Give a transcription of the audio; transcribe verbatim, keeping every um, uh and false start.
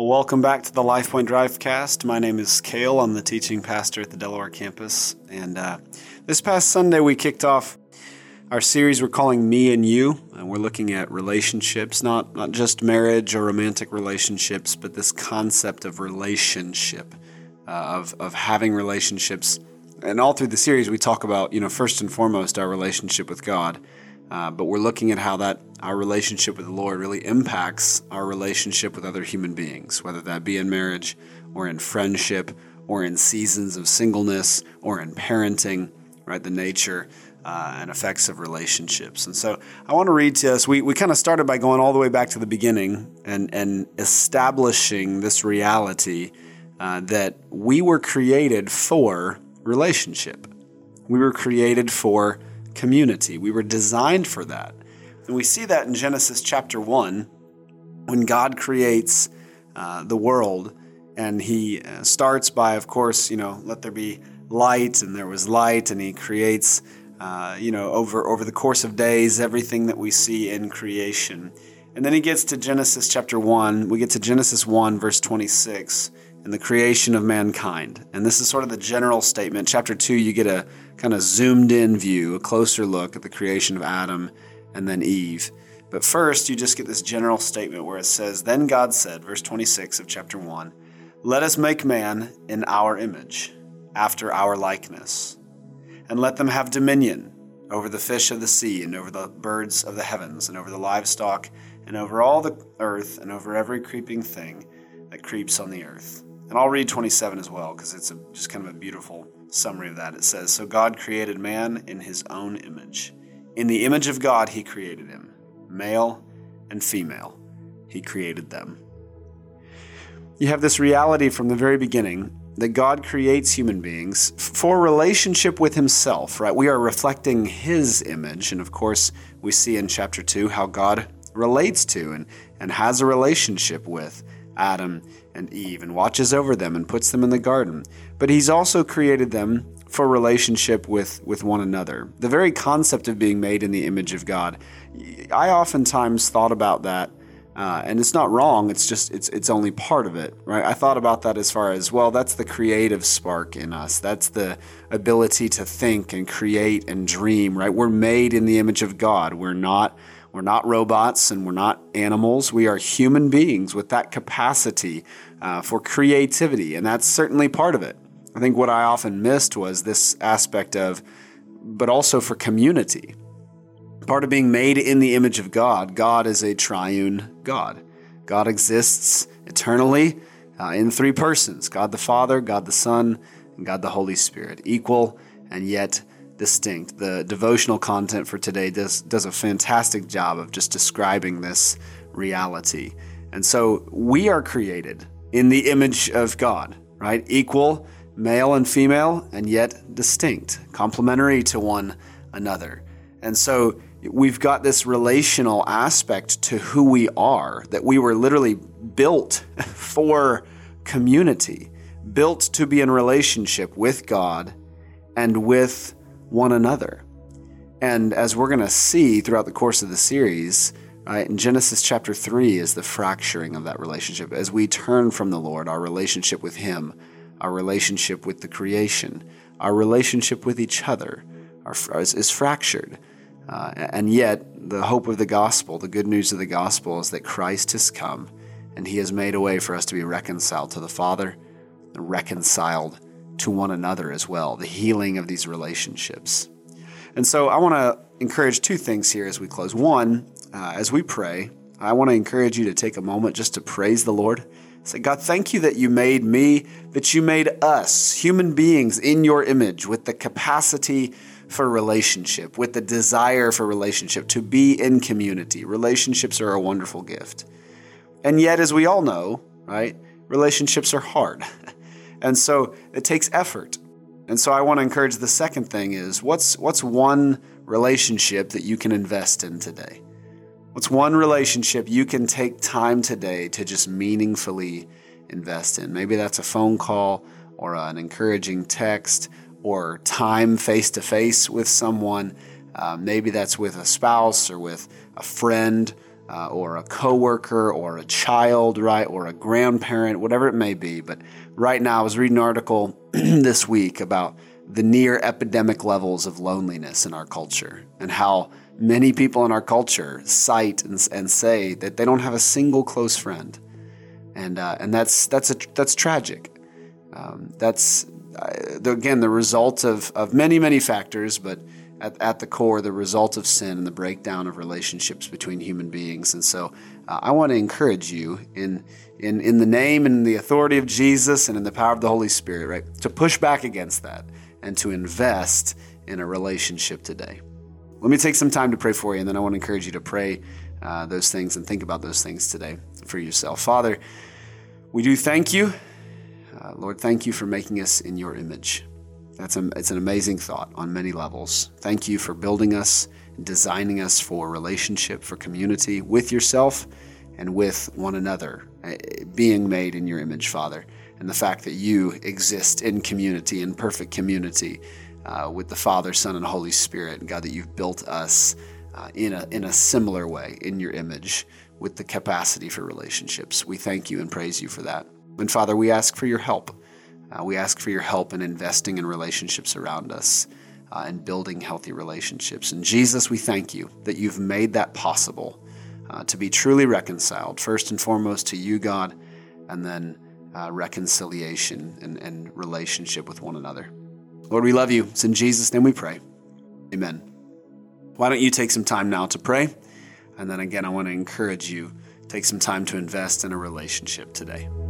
welcome back to the LifePoint Drivecast. My name is Cale. I'm the teaching pastor at the Delaware campus. And uh, this past Sunday, we kicked off our series we're calling Me and You. And we're looking at relationships, not, not just marriage or romantic relationships, but this concept of relationship, uh, of, of having relationships. And all through the series, we talk about, you know, first and foremost, our relationship with God. Uh, but we're looking at how that our relationship with the Lord really impacts our relationship with other human beings, whether that be in marriage or in friendship or in seasons of singleness or in parenting, right? The nature uh, and effects of relationships. And so I want to read to us, we, we kind of started by going all the way back to the beginning and, and establishing this reality uh, that we were created for relationship. We were created for community. We were designed for that. And we see that in Genesis chapter one, when God creates uh, the world, and he uh, starts by, of course, you know, let there be light, and there was light, and he creates, uh, you know, over, over the course of days, everything that we see in creation. And then he gets to Genesis chapter one. We get to Genesis one, verse twenty-six, and the creation of mankind. And this is sort of the general statement. Chapter two, you get a kind of zoomed in view, a closer look at the creation of Adam and then Eve. But first, you just get this general statement where it says, Then God said, verse twenty-six of chapter one, Let us make man in our image, after our likeness, and let them have dominion over the fish of the sea, and over the birds of the heavens, and over the livestock, and over all the earth, and over every creeping thing that creeps on the earth. And I'll read twenty-seven as well, because it's a, just kind of a beautiful summary of that. It says, So God created man in his own image. In the image of God he created him. Male and female, he created them. You have this reality from the very beginning that God creates human beings for relationship with himself, right? We are reflecting his image. And of course, we see in chapter two how God relates to and, and has a relationship with Adam and Eve and watches over them and puts them in the garden. But he's also created them for relationship with, with one another. The very concept of being made in the image of God, I oftentimes thought about that, uh, and it's not wrong, it's just, it's it's only part of it, right? I thought about that as far as, well, that's the creative spark in us. That's the ability to think and create and dream, right? We're made in the image of God. We're not We're not robots and we're not animals. We are human beings with that capacity uh, for creativity, and that's certainly part of it. I think what I often missed was this aspect of, but also for community. Part of being made in the image of God, God is a triune God. God exists eternally uh, in three persons, God the Father, God the Son, and God the Holy Spirit, equal and yet distinct. The devotional content for today does does a fantastic job of just describing this reality. And so we are created in the image of God, right? Equal, male and female, and yet distinct, complementary to one another. And so we've got this relational aspect to who we are, that we were literally built for community, built to be in relationship with God and with one another. And as we're going to see throughout the course of the series, right, in Genesis chapter three is the fracturing of that relationship. As we turn from the Lord, our relationship with him, our relationship with the creation, our relationship with each other are, is, is fractured. Uh, and yet, the hope of the gospel, the good news of the gospel is that Christ has come and he has made a way for us to be reconciled to the Father, and reconciled to one another as well, the healing of these relationships. And so I want to encourage two things here as we close. One, uh, as we pray, I want to encourage you to take a moment just to praise the Lord. Say, God, thank you that you made me, that you made us, human beings in your image with the capacity for relationship, with the desire for relationship, to be in community. Relationships are a wonderful gift. And yet, as we all know, right, relationships are hard. And so it takes effort. And so I want to encourage the second thing is, what's what's one relationship that you can invest in today? What's one relationship you can take time today to just meaningfully invest in? Maybe that's a phone call or an encouraging text or time face-to-face with someone. Uh, maybe that's with a spouse or with a friend. uh, or a coworker or a child, right, or a grandparent, whatever it may be. But right now, I was reading an article this week about the near epidemic levels of loneliness in our culture and how many people in our culture cite and, and say that they don't have a single close friend. And uh, and that's that's a, that's tragic. Um, that's, uh, the, again, the result of, of many, many factors, but at, at the core, the result of sin and the breakdown of relationships between human beings. And so uh, I want to encourage you in, in, in the name and the authority of Jesus and in the power of the Holy Spirit, right, to push back against that and to invest in a relationship today. Let me take some time to pray for you, and then I want to encourage you to pray uh, those things and think about those things today for yourself. Father, we do thank you. Uh, Lord, thank you for making us in your image. That's a, it's an amazing thought on many levels. Thank you for building us, designing us for relationship, for community with yourself and with one another, uh, being made in your image, Father. And the fact that you exist in community, in perfect community uh, with the Father, Son, and Holy Spirit. And God, that you've built us uh, in a in a similar way, in your image, with the capacity for relationships. We thank you and praise you for that. And Father, we ask for your help. Uh, we ask for your help in investing in relationships around us uh, and building healthy relationships. And Jesus, we thank you that you've made that possible uh, to be truly reconciled, first and foremost to you, God, and then uh, reconciliation and, and relationship with one another. Lord, we love you. It's in Jesus' name we pray. Amen. Why don't you take some time now to pray? And then again, I want to encourage you, take some time to invest in a relationship today.